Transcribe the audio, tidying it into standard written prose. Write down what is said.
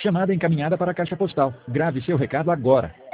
Chamada encaminhada para a caixa postal. Grave seu recado agora.